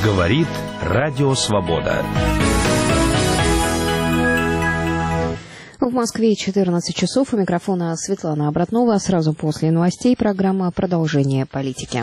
Говорит Радио Свобода. В Москве 14 часов. У микрофона Светлана Обратнова. Сразу после новостей программа «Продолжение политики».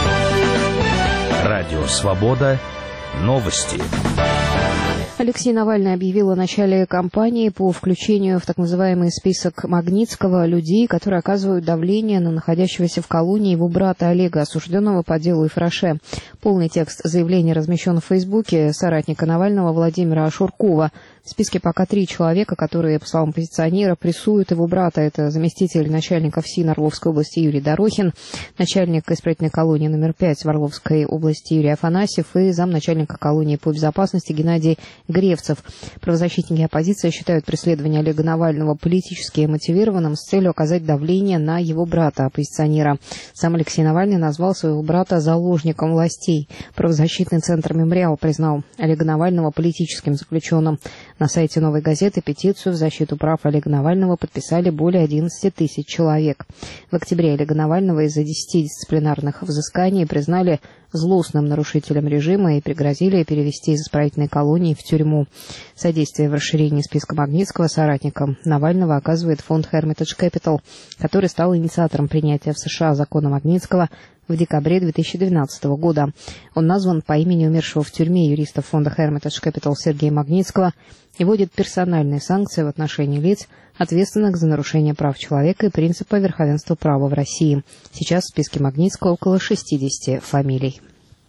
Радио Свобода. Новости. Алексей Навальный объявил о начале кампании по включению в так называемый список Магнитского людей, которые оказывают давление на находящегося в колонии его брата Олега, осужденного по делу Ифраше. Полный текст заявления размещен в Фейсбуке соратника Навального Владимира Ашуркова. В списке пока 3 человека, которые, по словам оппозиционера, прессуют его брата. Это заместитель начальника ФСИН Орловской области Юрий Дорохин, начальник исправительной колонии номер 5 в Орловской области Юрий Афанасьев и замначальника колонии по безопасности Геннадий Гревцев. Правозащитники оппозиции считают преследование Олега Навального политически мотивированным с целью оказать давление на его брата, оппозиционера. Сам Алексей Навальный назвал своего брата заложником властей. Правозащитный центр «Мемориал» признал Олега Навального политическим заключенным. На сайте «Новой газеты» петицию в защиту прав Олега Навального подписали более 11 тысяч человек. В октябре Олега Навального из-за 10 дисциплинарных взысканий признали злостным нарушителем режима и пригрозили перевести из исправительной колонии в тюрьму. Содействие в расширении списка Магнитского соратникам Навального оказывает фонд Hermitage Capital, который стал инициатором принятия в США закона Магнитского в декабре 2012 года. Он назван по имени умершего в тюрьме юриста фонда Hermitage Capital Сергея Магнитского и вводит персональные санкции в отношении лиц, ответственных за нарушение прав человека и принципа верховенства права в России. Сейчас в списке Магнитского около 60 фамилий.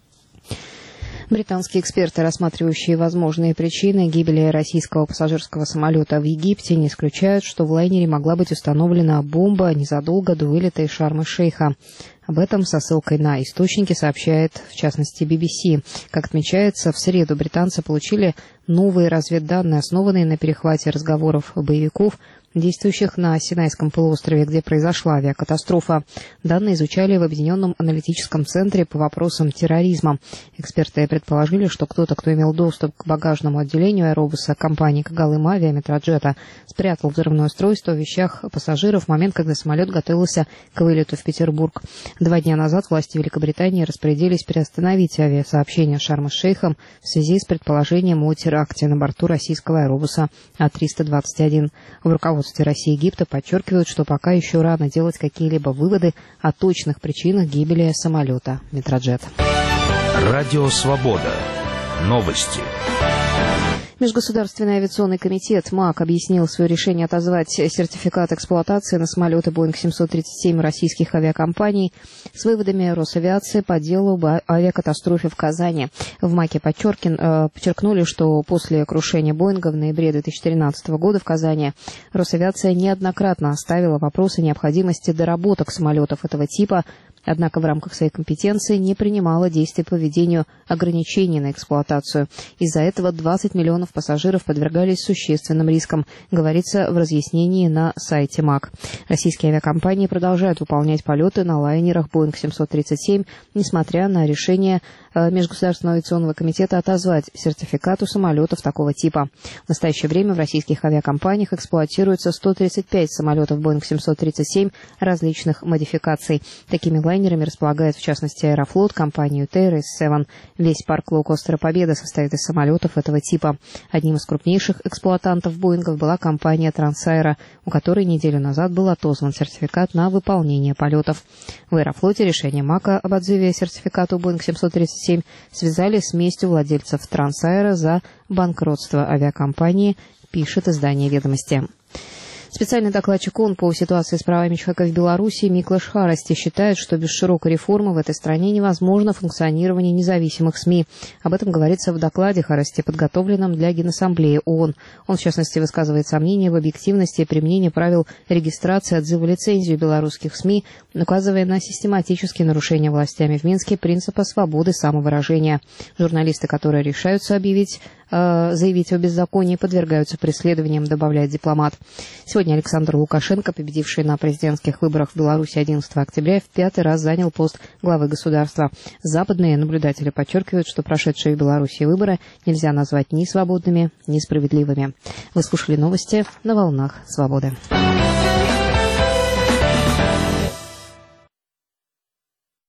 Британские эксперты, рассматривающие возможные причины гибели российского пассажирского самолета в Египте, не исключают, что в лайнере могла быть установлена бомба незадолго до вылета из Шарм-эль-Шейха. Об этом со ссылкой на источники сообщает, в частности, BBC. Как отмечается, в среду британцы получили новые разведданные, основанные на перехвате разговоров боевиков, действующих на Синайском полуострове, где произошла авиакатастрофа. Данные изучали в Объединенном аналитическом центре по вопросам терроризма. Эксперты предположили, что кто-то, кто имел доступ к багажному отделению аэробуса компании «Кагалым Авиа» Метроджета, спрятал взрывное устройство в вещах пассажиров в момент, когда самолет готовился к вылету в Петербург. 2 дня назад власти Великобритании распорядились приостановить авиасообщение с Шарм-эль-Шейхом в связи с предположением о теракте на борту российского аэробуса А321. В руководстве России и Египта подчеркивают, что пока еще рано делать какие-либо выводы о точных причинах гибели самолета Метроджет. Радио Свобода. Новости. Межгосударственный авиационный комитет МАК объяснил свое решение отозвать сертификат эксплуатации на самолеты Boeing 737 российских авиакомпаний с выводами Росавиации по делу об авиакатастрофе в Казани. В МАКе подчеркнули, что после крушения Боинга в ноябре 2013 года в Казани Росавиация неоднократно ставила вопрос о необходимости доработок самолетов этого типа, однако в рамках своей компетенции не принимала действий по введению ограничений на эксплуатацию. Из-за этого 20 миллионов пассажиров подвергались существенным рискам, говорится в разъяснении на сайте МАК. Российские авиакомпании продолжают выполнять полеты на лайнерах Boeing 737, несмотря на решение Межгосударственного авиационного комитета отозвать сертификат у самолетов такого типа. В настоящее время в российских авиакомпаниях эксплуатируется 135 самолетов Boeing 737 различных модификаций. Такими лайнерами располагает, в частности, Аэрофлот, компания UTair и S7. Весь парк лоукостера «Победа» состоит из самолетов этого типа. Одним из крупнейших эксплуатантов Боингов была компания Трансаэро, у которой неделю назад был отозван сертификат на выполнение полетов. В Аэрофлоте решение МАКа об отзыве сертификата у Boeing 737 связали с местью владельцев Трансаэро за банкротство авиакомпании, пишет издание «Ведомости». Специальный докладчик ООН по ситуации с правами человека в Беларуси Миклаш Харасти считает, что без широкой реформы в этой стране невозможно функционирование независимых СМИ. Об этом говорится в докладе Харасти, подготовленном для Генассамблеи ООН. Он, в частности, высказывает сомнения в объективности и применении правил регистрации и отзыва лицензии белорусских СМИ, указывая на систематические нарушения властями в Минске принципа свободы самовыражения. Журналисты, которые решаются заявить о беззаконии, подвергаются преследованиям, добавляет дипломат. Сегодня Александр Лукашенко, победивший на президентских выборах в Беларуси 11 октября, в 5-й раз занял пост главы государства. Западные наблюдатели подчеркивают, что прошедшие в Беларуси выборы нельзя назвать ни свободными, ни справедливыми. Вы слушали новости на волнах Свободы.